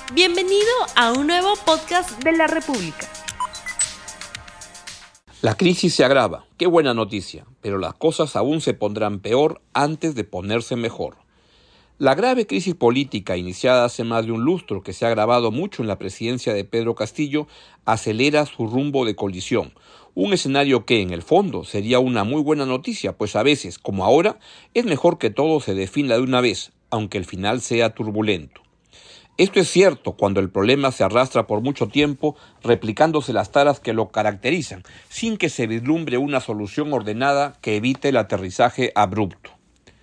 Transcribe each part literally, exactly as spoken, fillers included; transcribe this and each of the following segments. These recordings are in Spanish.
Bienvenido a un nuevo podcast de la República. La crisis se agrava, qué buena noticia, pero las cosas aún se pondrán peor antes de ponerse mejor. La grave crisis política iniciada hace más de un lustro, que se ha agravado mucho en la presidencia de Pedro Castillo, acelera su rumbo de colisión. Un escenario que, en el fondo, sería una muy buena noticia, pues a veces, como ahora, es mejor que todo se defina de una vez, aunque el final sea turbulento. Esto es cierto cuando el problema se arrastra por mucho tiempo, replicándose las taras que lo caracterizan, sin que se vislumbre una solución ordenada que evite el aterrizaje abrupto.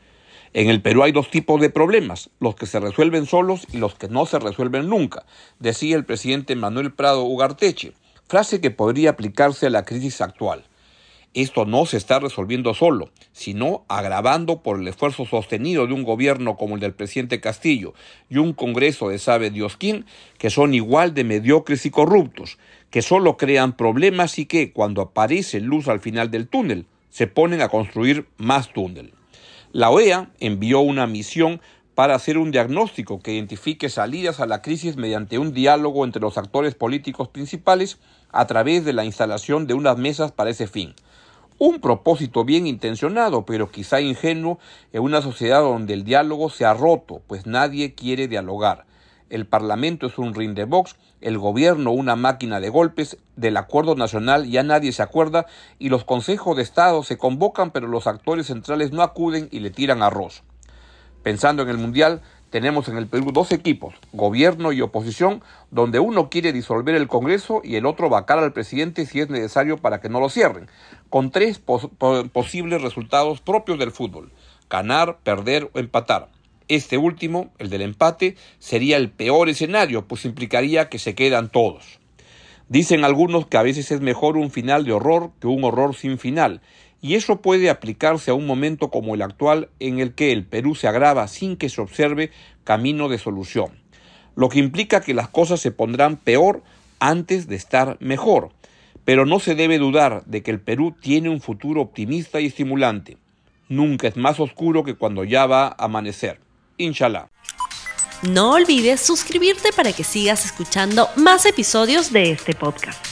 En el Perú hay dos tipos de problemas, los que se resuelven solos y los que no se resuelven nunca, decía el presidente Manuel Prado Ugarteche, frase que podría aplicarse a la crisis actual. Esto no se está resolviendo solo, sino agravando por el esfuerzo sostenido de un gobierno como el del presidente Castillo y un Congreso de sabe Dios quién, que son igual de mediocres y corruptos, que solo crean problemas y que, cuando aparece luz al final del túnel, se ponen a construir más túnel. La O E A envió una misión para hacer un diagnóstico que identifique salidas a la crisis mediante un diálogo entre los actores políticos principales a través de la instalación de unas mesas para ese fin. Un propósito bien intencionado, pero quizá ingenuo en una sociedad donde el diálogo se ha roto, pues nadie quiere dialogar. El Parlamento es un ring de box, el gobierno una máquina de golpes, del acuerdo nacional ya nadie se acuerda y los consejos de Estado se convocan, pero los actores centrales no acuden y le tiran arroz. Pensando en el Mundial, tenemos en el Perú dos equipos, gobierno y oposición, donde uno quiere disolver el Congreso y el otro vacar al presidente si es necesario para que no lo cierren, con tres pos- posibles resultados propios del fútbol: ganar, perder o empatar. Este último, el del empate, sería el peor escenario, pues implicaría que se quedan todos. Dicen algunos que a veces es mejor un final de horror que un horror sin final, y eso puede aplicarse a un momento como el actual en el que el Perú se agrava sin que se observe camino de solución, lo que implica que las cosas se pondrán peor antes de estar mejor. Pero no se debe dudar de que el Perú tiene un futuro optimista y estimulante. Nunca es más oscuro que cuando ya va a amanecer. Inshallah. No olvides suscribirte para que sigas escuchando más episodios de este podcast.